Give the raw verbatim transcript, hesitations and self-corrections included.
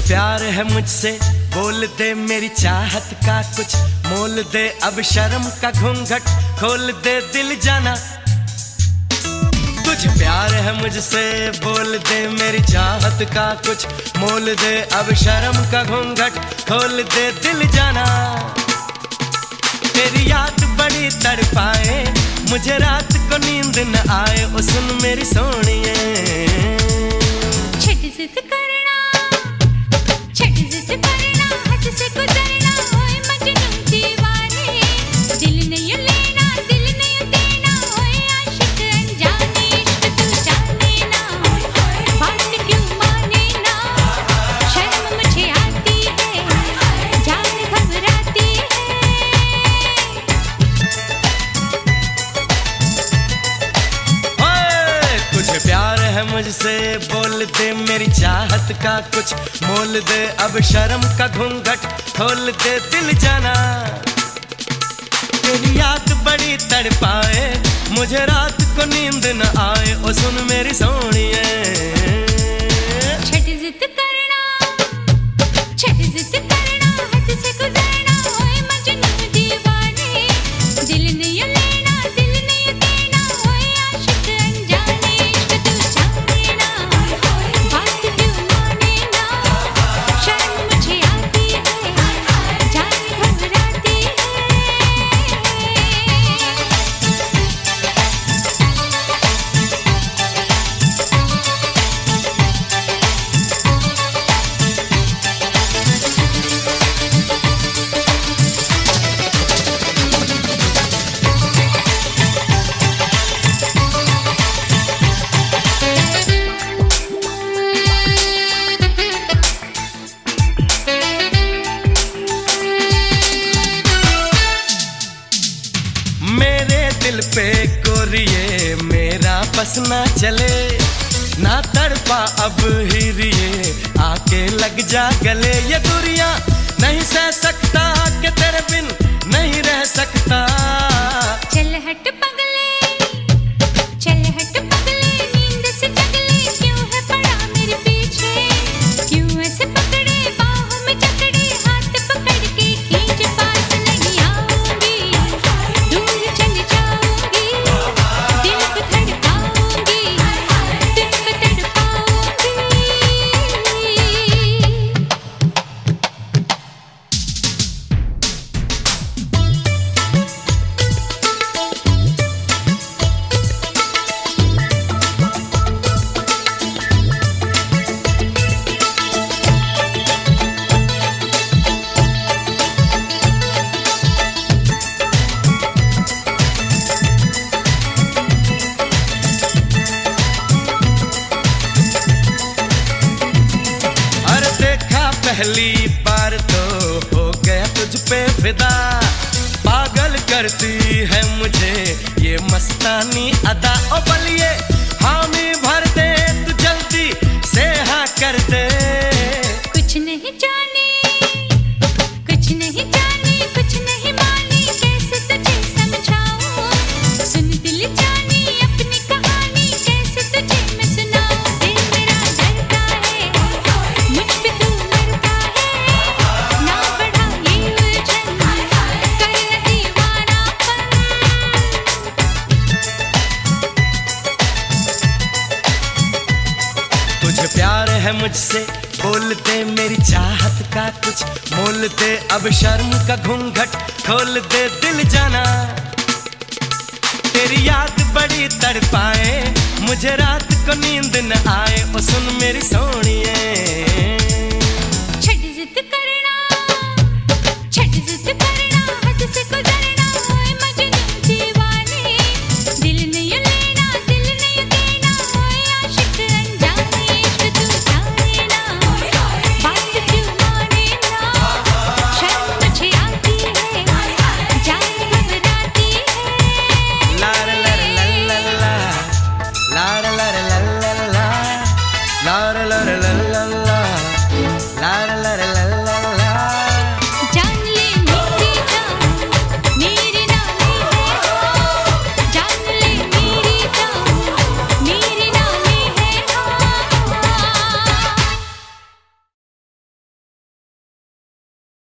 प्यार है मुझसे, बोल दे मेरी चाहत का कुछ मोल दे, अब शर्म का घूंघट खोल दे दिल जाना। तुझे प्यार है मुझसे, बोल दे मेरी चाहत का कुछ मोल दे, अब शर्म का घूंघट खोल दे दिल जाना। तेरी याद बड़ी तड़पाए, मुझे रात को नींद न आए, ओ सुन मेरी सोनिए। छट जिद करना, छट जिद करना, हद से गुजरना, होए मजनू दीवाने। दिल नहीं लेना, दिल नहीं देना, होए आशिक अनजाने। इश्क तू जाने ना, बात क्यों माने ना, शर्म मुझे आती है, जान घबराती है। ओए तुझे प्यार है मुझसे, बोल दे मेरी चाहत का कुछ मोल दे, अब शर्म का घूंघट खोल दे दिल जाना। तेरी याद बड़ी तड़पाए, मुझे रात को नींद न आए, ओ सुन मेरी सोनिए। छट जिद करना, छट जिद करना, हद से गुजरना, होए मजनू दीवाने। दिल नहीं लेना, दिल नहीं देना, होए आशिक अनजाने। इश्क तू जाने ना, बात क्यों माने ना, शर्म मुझे आती है, जान घबराती है। मेरे दिल पे कोरिए मेरा बस ना चले, ना तड़पा अब हिरिए, आके लग जा गले। ये दुनिया नहीं सह सकता कि तेरे बिन नहीं रह सकता। चल हट पगले, चल हट पगले, नींद से जगले, क्यों है पड़ा मेरे पीछे, क्यों ऐसे पकड़े बाहों में जकड़े, हाथ पकड़ के खींच, पास नहीं आऊंगी, दूर चली जाऊंगी, दिल को धड़काऊंगी, दिल को तड़पाऊंगी। अरे देखा पहली बार तो हो गया तुझ पे फिदा, पागल करती है मुझे ये मस्तानी अदा। ओ बलिए हामी भर दे तू जल्दी से हाँ कर दे। कुछ नहीं जानी, कुछ नहीं जानी, कुछ नहीं मानी, कैसे तुझे समझाऊं, सुन दिल जानी अपनी कहानी, कैसे तुझे मैं सुनाऊं। दिल मेरा डरता है, मुझ पे तू मरता है, ना बढ़ा ये उलझन, कर न दीवानापन। तुझे प्यार है मुझसे, बोल दे मेरी चाहत का कुछ मोल दे, अब शर्म का घूंघट खोल दे दिल जाना। तेरी याद बड़ी तड़पाए, मुझे रात को नींद न आए, ओ सुन मेरी सोनिए।